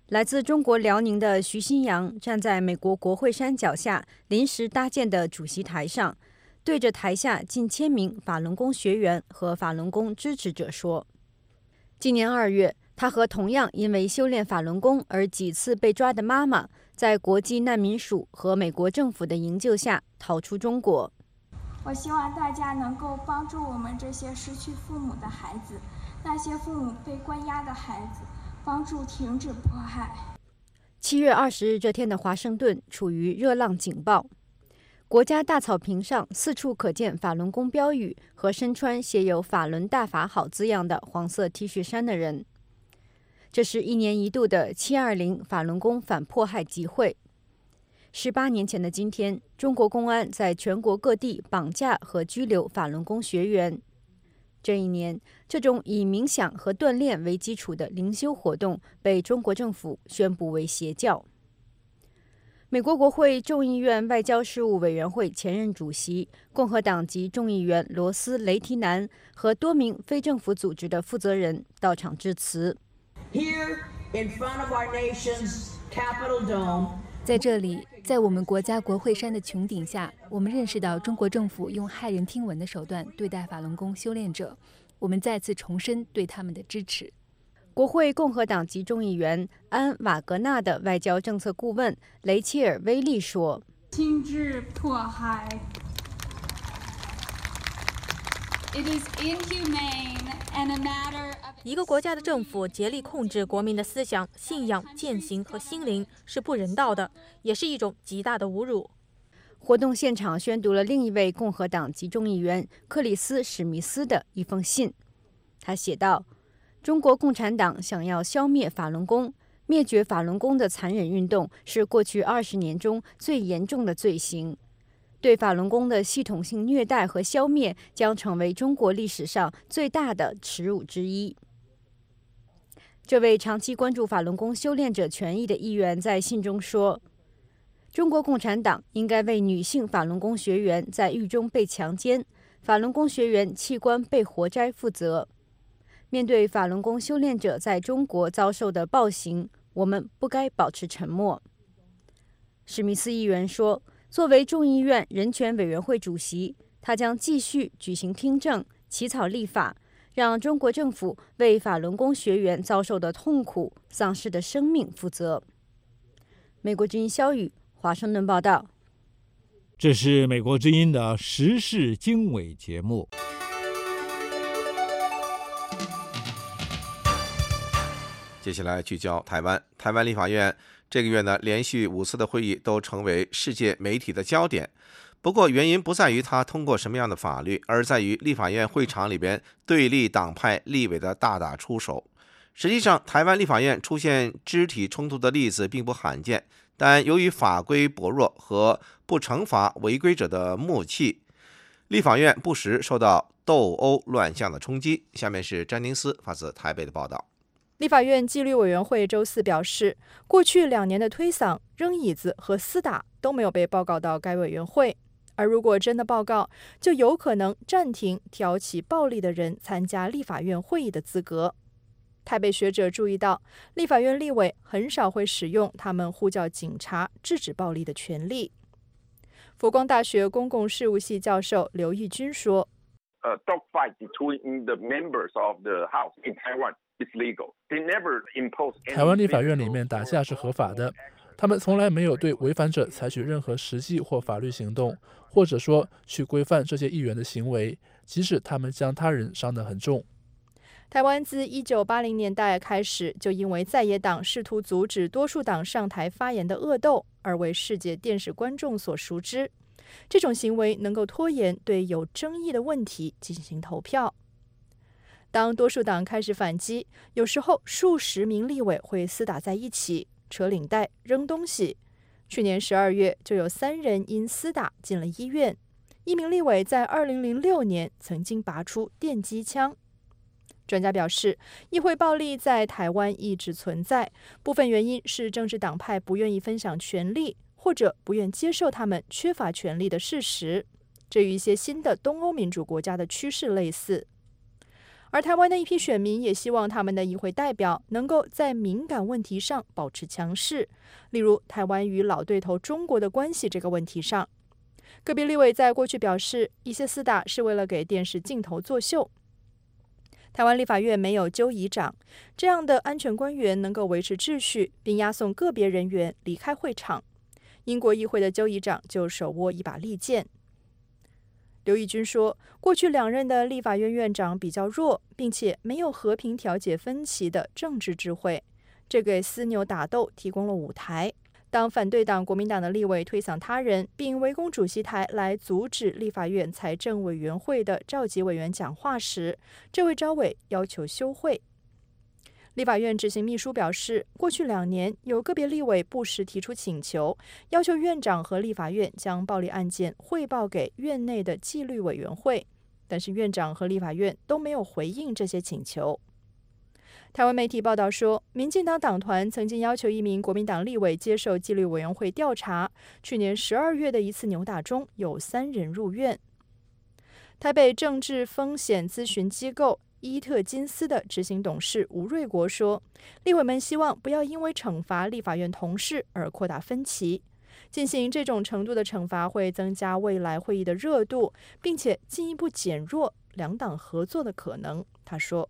来自中国辽宁的徐新阳站在美国国会山脚下临时搭建的主席台上，对着台下近千名法轮功学员和法轮功支持者说：今年二月，他和同样因为修炼法轮功而几次被抓的妈妈，在国际难民署和美国政府的营救下逃出中国。 我希望大家能够帮助我们这些失去父母的孩子，那些父母被关押的孩子，帮助停止迫害。 七月二十日这天的华盛顿处于热浪警报，国家大草坪上四处可见法轮功标语和身穿写有法轮大法好字样的黄色 T 恤衫的人。这是一年一度的七二零法轮功反迫害集会。十八年前的今天，中国公安在全国各地绑架和拘留法轮功学员。这一年，这种以冥想和锻炼为基础的灵修活动被中国政府宣布为邪教。美国国会众议院外交事务委员会前任主席、共和党籍众议员罗斯·雷提南和多名非政府组织的负责人到场致辞。 Here in front of our nation's Capitol Dome, 在这里，在我们国家国会山的穹顶下，我们认识到中国政府用骇人听闻的手段对待法轮功修炼者，我们再次重申对他们的支持。 国会共和党籍众议员安·瓦格纳的外交政策顾问雷切尔·威利说： 停止迫害 It is inhumane and a matter of 一个国家的政府竭力控制国民的思想、信仰、践行和心灵是不人道的，也是一种极大的侮辱。 活动现场宣读了另一位共和党籍众议员克里斯·史密斯的一封信。他写道：中国共产党想要消灭法轮功，灭绝法轮功的残忍运动是过去二十年中最严重的罪行。对法轮功的系统性虐待和消灭将成为中国历史上最大的耻辱之一。这位长期关注法轮功修炼者权益的议员在信中说：中国共产党应该为女性法轮功学员在狱中被强奸、法轮功学员器官被活摘负责。面对法轮功修炼者在中国遭受的暴行，我们不该保持沉默。史密斯议员说，作为众议院人权委员会主席，他将继续举行听证、起草立法，让中国政府为法轮功学员遭受的痛苦、丧失的生命负责。美国之音肖宇华盛顿报道。 这是美国之音的时事经纬节目。 接下来聚焦台湾，台湾立法院这个月呢，连续五次的会议都成为世界媒体的焦点。不过，原因不在于他通过什么样的法律，而在于立法院会场里边对立党派立委的大打出手。实际上，台湾立法院出现肢体冲突的例子并不罕见，但由于法规薄弱和不惩罚违规者的默契，立法院不时受到斗殴乱象的冲击。下面是詹宁斯发自台北的报道。 立法院纪律委员会周四表示，过去两年的推搡、扔椅子和厮打都没有被报告到该委员会，而如果真的报告，就有可能暂停挑起暴力的人参加立法院会议的资格。台北学者注意到，立法院立委很少会使用他们呼叫警察制止暴力的权利。佛光大学公共事务系教授刘义军说：“ 呃、uh, dogfight between the members of the House in Taiwan is legal. They never impose any。 台湾立法院里面打架是合法的，他们从来没有对违反者采取任何实际或法律行动，或者说去规范这些议员的行为，即使他们将他人伤得很重。” 台湾自一九八零年代开始，就因为在野党试图阻止多数党上台发言的恶斗，而为世界电视观众所熟知。这种行为能够拖延对有争议的问题进行投票。当多数党开始反击，有时候数十名立委会厮打在一起，扯领带、扔东西。去年十二月，就有三人因厮打进了医院。一名立委在二零零六年曾经拔出电击枪。专家表示，议会暴力在台湾一直存在，部分原因是政治党派不愿意分享权力，或者不愿接受他们缺乏权力的事实。这与一些新的东欧民主国家的趋势类似。 而台湾的一批选民也希望他们的议会代表能够在敏感问题上保持强势，例如台湾与老对头中国的关系这个问题上。个别立委在过去表示，一些厮打是为了给电视镜头作秀。台湾立法院没有纠仪长，这样的安全官员能够维持秩序，并押送个别人员离开会场。英国议会的纠仪长就手握一把利剑。刘义军说，过去两任的立法院院长比较弱，并且没有和平调解分歧的政治智慧，这给私扭打斗提供了舞台。当反对党国民党的立委推搡他人，并围攻主席台来阻止立法院财政委员会的召集委员讲话时，这位召委要求休会。立法院执行秘书表示，过去两年有个别立委不时提出请求，要求院长和立法院将暴力案件汇报给院内的纪律委员会，但是院长和立法院都没有回应这些请求。台湾媒体报道说，民进党党团曾经要求一名国民党立委接受纪律委员会调查，去年十二月的一次扭打中有三人入院。台北政治风险咨询机构伊特金斯的执行董事吴瑞国说，立委们希望不要因为惩罚立法院同事而扩大分歧，进行这种程度的惩罚会增加未来会议的热度，并且进一步减弱两党合作的可能。他说，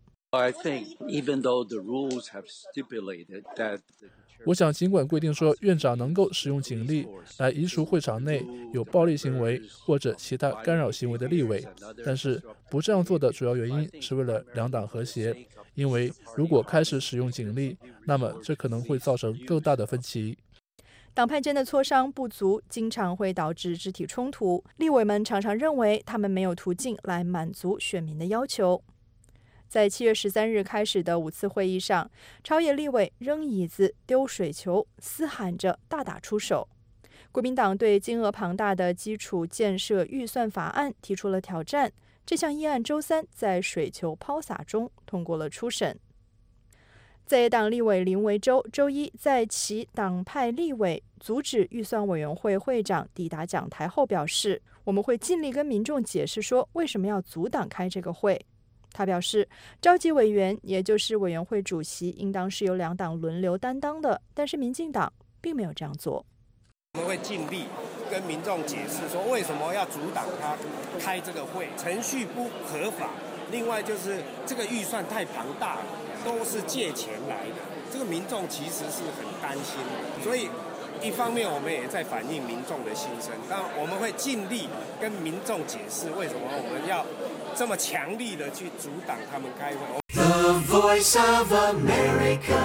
我想尽管规定说院长能够使用警力来移除会场内有暴力行为或者其他干扰行为的立委，但是不这样做的主要原因是为了两党和谐，因为如果开始使用警力，那么这可能会造成更大的分歧。 党派间的磋商不足，经常会导致肢体冲突，立委们常常认为他们没有途径来满足选民的要求。在七月十三日开始的五次会议上，朝野立委扔椅子、丢水球，嘶喊着大打出手。国民党对金额庞大的基础建设预算法案提出了挑战，这项议案周三在水球抛洒中通过了初审。在野党立委林维洲周一在其党派立委阻止预算委员会会长抵达讲台后表示，我们会尽力跟民众解释说为什么要阻挡开这个会。他表示，召集委员也就是委员会主席应当是由两党轮流担当的，但是民进党并没有这样做。 我们会尽力跟民众解释说为什么要阻挡他开这个会，程序不合法，另外就是这个预算太庞大了，都是借钱来的，这个民众其实是很担心，所以一方面我们也在反映民众的心声，但我们会尽力跟民众解释为什么我们要这么强力的去阻挡他们开会。 The Voice of America。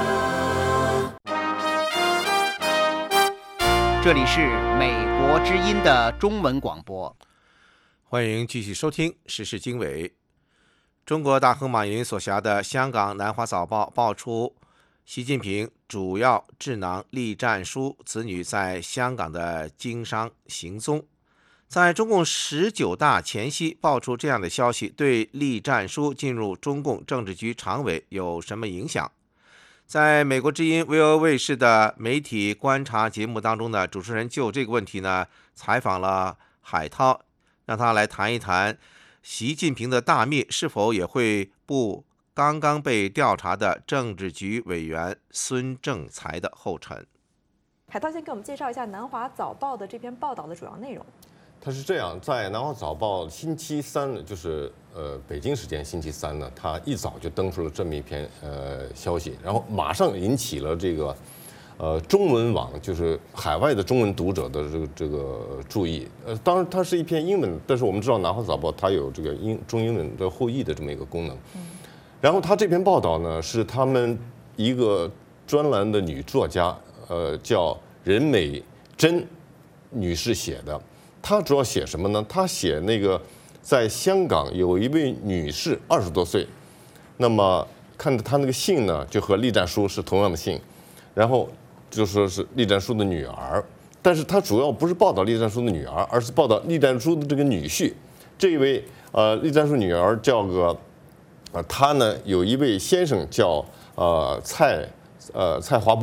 这里是美国之音的中文广播， 欢迎继续收听时事经纬。中国大亨马云所辖的香港南华早报爆出习近平主要智囊栗战书子女在香港的经商行踪。在中共十九大前夕爆出这样的消息，对栗战书进入中共政治局常委有什么影响？在美国之音 V O A 卫视的媒体观察节目当中呢，主持人就这个问题呢采访了海涛，让他来谈一谈习近平的大秘是否也会步刚刚被调查的政治局委员孙政才的后尘。 海涛先给我们介绍一下南华早报的这篇报道的主要内容。 它是这样，在南华早报星期三，就是呃北京时间星期三呢，它一早就登出了这么一篇呃消息，然后马上引起了这个呃中文网，就是海外的中文读者的这个这个注意。呃，当然它是一篇英文，但是我们知道南华早报它有这个英中英文的互译的这么一个功能。嗯。然后它这篇报道呢，是他们一个专栏的女作家，呃，叫任美珍女士写的。他主要写什么呢？他写那个在香港有一位女士，二十多岁，那么看着她那个姓呢，就和栗战书是同样的姓，然后就说是栗战书的女儿，但是他主要不是报道栗战书的女儿，而是报道栗战书的这个女婿。这一位呃栗战书女儿叫个呃，他呢有一位先生叫呃蔡呃蔡华波，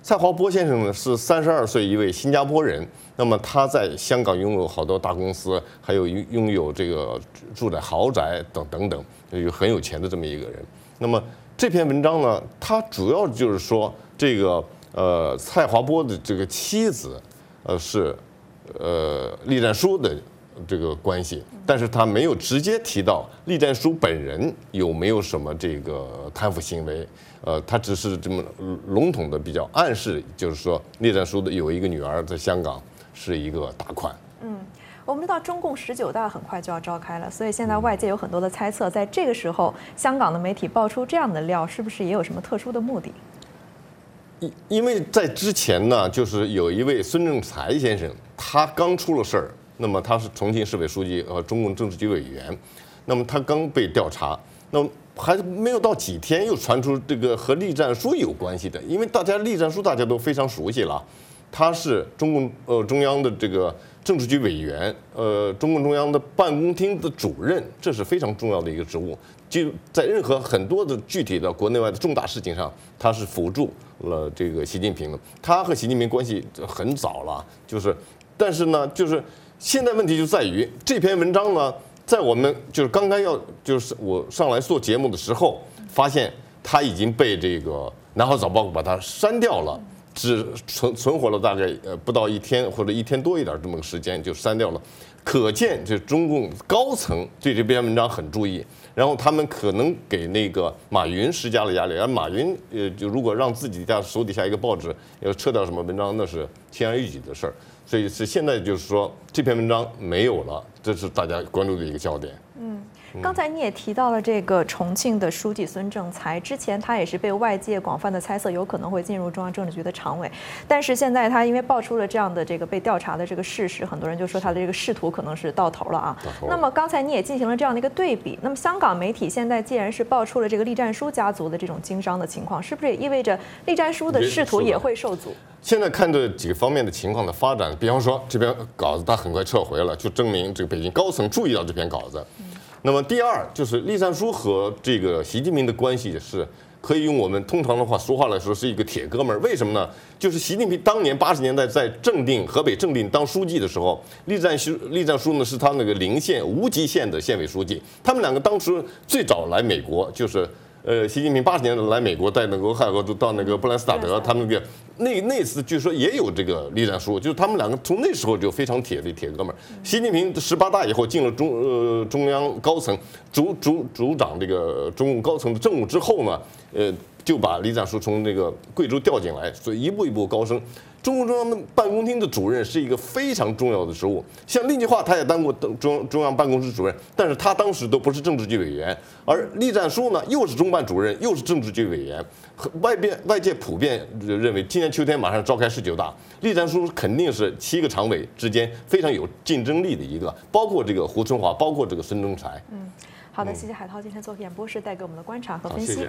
蔡华波先生呢是三十二岁一位新加坡人，那么他在香港拥有好多大公司，还有拥有这个住在豪宅等等等，有很有钱的这么一个人。那么这篇文章呢，它主要就是说这个呃蔡华波的这个妻子，呃是呃栗战书的这个关系，但是他没有直接提到栗战书本人有没有什么这个贪腐行为。呃，他只是这么笼统的比较暗示，就是说栗战书的有一个女儿在香港是一个大款。 嗯，我们知道中共十九大很快就要召开了，所以现在外界有很多的猜测，在这个时候，香港的媒体爆出这样的料，是不是也有什么特殊的目的？ 因因为在之前呢，就是有一位孙政才先生，他刚出了事儿，那么他是重庆市委书记和中共政治局委员，那么他刚被调查，那么。还没有到几天，又传出这个和栗战书有关系的，因为大家栗战书大家都非常熟悉了，他是中共呃中央的这个政治局委员，呃中共中央的办公厅的主任，这是非常重要的一个职务，就在任何很多的具体的国内外的重大事情上，他是辅助了这个习近平的。他和习近平关系很早了，就是，但是呢，就是现在问题就在于这篇文章呢。在我们就是刚刚要就是我上来做节目的时候，发现他已经被这个《南华早报》把它删掉了，只存存活了大概呃不到一天或者一天多一点这么个时间就删掉了，可见这中共高层对这篇文章很注意，然后他们可能给那个马云施加了压力，而马云呃就如果让自己家手底下一个报纸要撤掉什么文章，那是轻而易举的事儿。所以是现在就是说这篇文章没有了，这是大家关注的一个焦点。 嗯，刚才你也提到了这个重庆的书记孙政才，之前他也是被外界广泛的猜测有可能会进入中央政治局的常委，但是现在他因为爆出了这样的这个被调查的这个事实，很多人就说他的这个仕途可能是到头了啊。那么刚才你也进行了这样的一个对比，那么香港媒体现在既然是爆出了这个栗战书家族的这种经商的情况，是不是也意味着栗战书的仕途也会受阻？ 现在看这几个方面的情况的发展，比方说这篇稿子他很快撤回了，就证明这个北京高层注意到这篇稿子。那么第二就是栗战书和这个习近平的关系是可以用我们通常的话说话来说是一个铁哥们儿。为什么呢？就是习近平当年八十年代在正定河北正定当书记的时候，栗战书栗战书呢是他那个邻县无极县的县委书记，他们两个当时最早来美国就是。呃，习近平八十年代来美国，在那个俄亥俄州到那个布兰斯塔德，他们那个那那次据说也有这个栗战书，就是他们两个从那时候就非常铁的铁哥们儿。习近平十八大以后进了中呃中央高层，主主主掌这个中共高层的政务之后呢，呃就把栗战书从那个贵州调进来，所以一步一步高升。中共中央的办公厅的主任是一个非常重要的职务，像令计划他也当过中中央办公室主任，但是他当时都不是政治局委员，而栗战书呢又是中办主任，又是政治局委员，外边外界普遍认为今年秋天马上召开十九大，栗战书肯定是七个常委之间非常有竞争力的一个，包括这个胡春华，包括这个孙政才。 嗯，好的，谢谢海涛今天做演播室带给我们的观察和分析。 谢谢。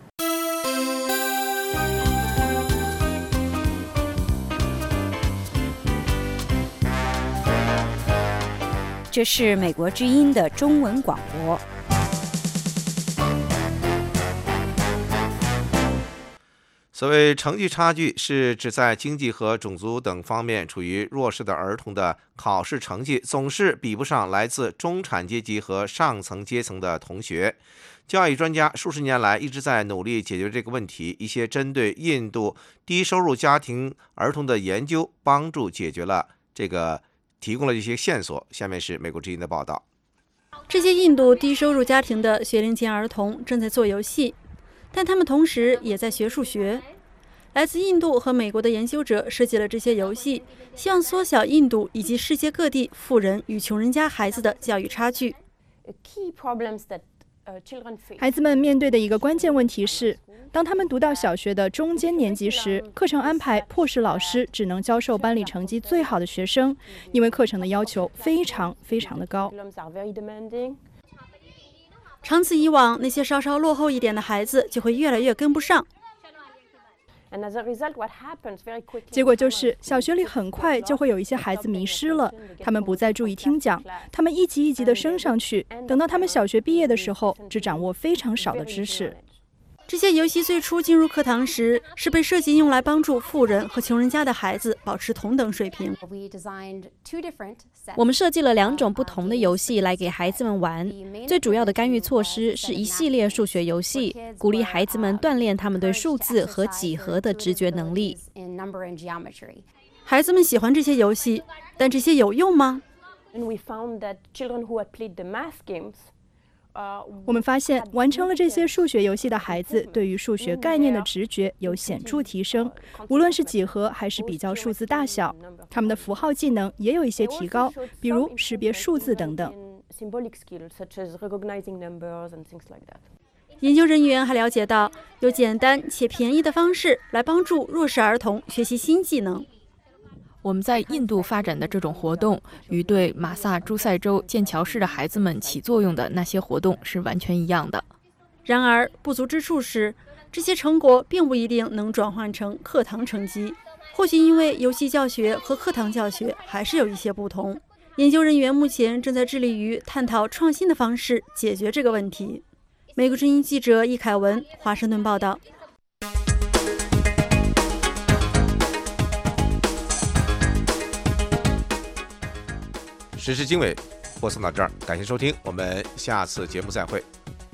这是美国之音的中文广播。 所谓成绩差距，是指在经济和种族等方面处于弱势的儿童的考试成绩总是比不上来自中产阶级和上层阶层的同学。教育专家数十年来一直在努力解决这个问题，一些针对印度低收入家庭儿童的研究帮助解决了这个提供了一些线索。下面是美国之音的报道。 这些印度低收入家庭的学龄前儿童正在做游戏，但他们同时也在学数学。来自印度和美国的研究者设计了这些游戏，希望缩小印度以及世界各地富人与穷人家孩子的教育差距。 孩子们面对的一个关键问题是，当他们读到小学的中间年级时，课程安排迫使老师只能教授班里成绩最好的学生，因为课程的要求非常非常的高。 长此以往，那些稍稍落后一点的孩子就会越来越跟不上。 结果就是小学里很快就会有一些孩子迷失了，他们不再注意听讲，他们一级一级地升上去，等到他们小学毕业的时候，只掌握非常少的知识。 这些游戏最初进入课堂时，是被设计用来帮助富人和穷人家的孩子保持同等水平。 我们设计了两种不同的游戏来给孩子们玩。最主要的干预措施是一系列数学游戏，鼓励孩子们锻炼他们对数字和几何的直觉能力。 孩子们喜欢这些游戏，但这些有用吗？ 我们发现，完成了这些数学游戏的孩子，对于数学概念的直觉有显著提升，无论是几何还是比较数字大小，他们的符号技能也有一些提高，比如识别数字等等。 研究人员还了解到，有简单且便宜的方式来帮助弱势儿童学习新技能。 我们在印度发展的这种活动，与对马萨诸塞州剑桥市的孩子们起作用的那些活动是完全一样的。 然而，不足之处是，这些成果并不一定能转换成课堂成绩。或许因为游戏教学和课堂教学还是有一些不同。研究人员目前正在致力于探讨创新的方式解决这个问题。美国之音记者易凯文，华盛顿报道。 时事经纬播送到这儿，感谢收听，我们下次节目再会。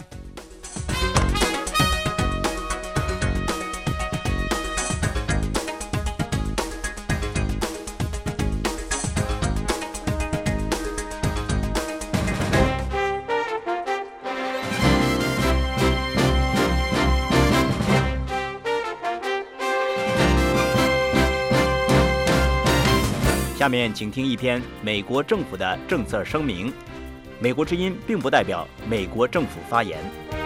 下面请听一篇美国政府的政策声明。美国之音并不代表美国政府发言。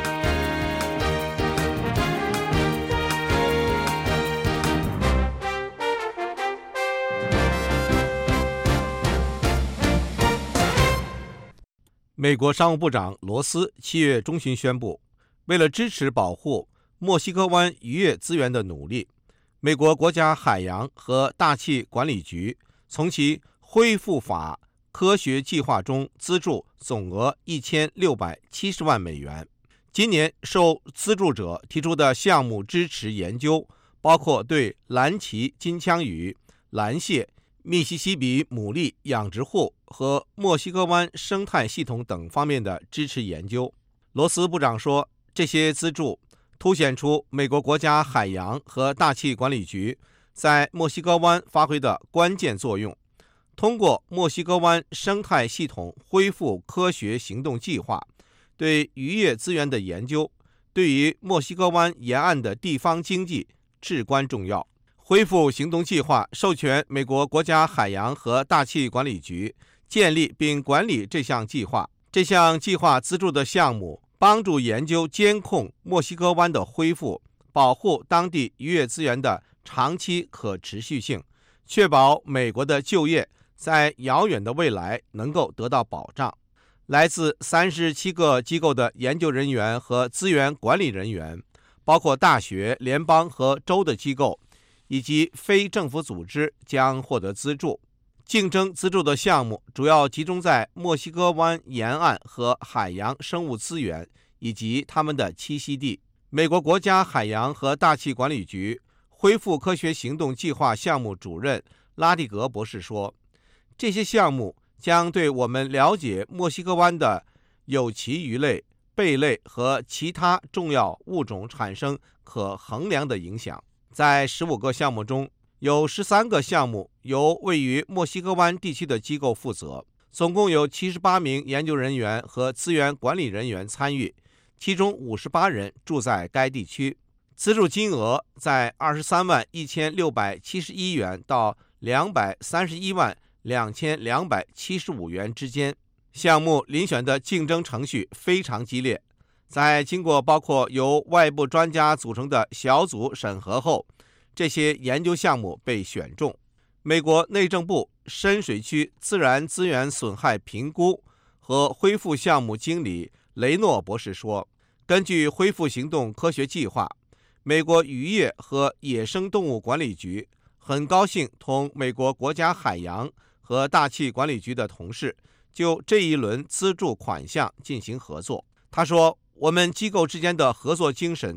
美国商务部长罗斯七月中旬宣布，为了支持保护墨西哥湾渔业资源的努力，美国国家海洋和大气管理局从其恢复法科学计划中资助总额一千六百七十万美元。今年受资助者提出的项目支持研究包括对蓝鳍金枪鱼、蓝蟹、密西西比牡蛎养殖户和墨西哥湾生态系统等方面的支持研究。罗斯部长说，这些资助凸显出美国国家海洋和大气管理局在墨西哥湾发挥的关键作用。通过墨西哥湾生态系统恢复科学行动计划对渔业资源的研究，对于墨西哥湾沿岸的地方经济至关重要。恢复行动计划授权美国国家海洋和大气管理局建立并管理这项计划。这项计划资助的项目帮助研究监控墨西哥湾的恢复，保护当地渔业资源的长期可持续性，确保美国的就业在遥远的未来能够得到保障。来自三十七个机构的研究人员和资源管理人员，包括大学、联邦和州的机构以及非政府组织将获得资助。竞争资助的项目主要集中在墨西哥湾沿岸和海洋生物资源以及它们的栖息地。美国国家海洋和大气管理局恢复科学行动计划项目主任拉蒂格博士说，这些项目将对我们了解墨西哥湾的有鳍鱼类、贝类和其他重要物种产生可衡量的影响。在十五个项目中，有十三个项目由位于墨西哥湾地区的机构负责，总共有七十八名研究人员和资源管理人员参与，其中五十八人住在该地区。资助金额在二十三万一千六百七十一元到两百三十一万两千两百七十五元之间。项目遴选的竞争程序非常激烈，在经过包括由外部专家组成的小组审核后，这些研究项目被选中。美国内政部深水区自然资源损害评估和恢复项目经理雷诺博士说，根据恢复行动科学计划，美国渔业和野生动物管理局很高兴同美国国家海洋和大气管理局的同事就这一轮资助款项进行合作。他说，我们机构之间的合作精神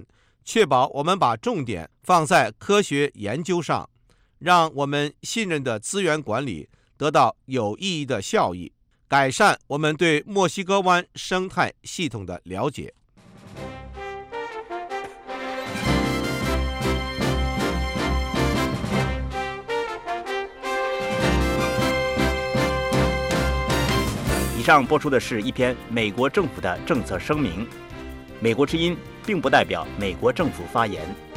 确保我们把重点放在科学研究上，让我们信任的资源管理得到有意义的效益，改善我们对墨西哥湾生态系统的了解。 以上播出的是一篇美国政府的政策声明。美国之音并不代表美国政府发言。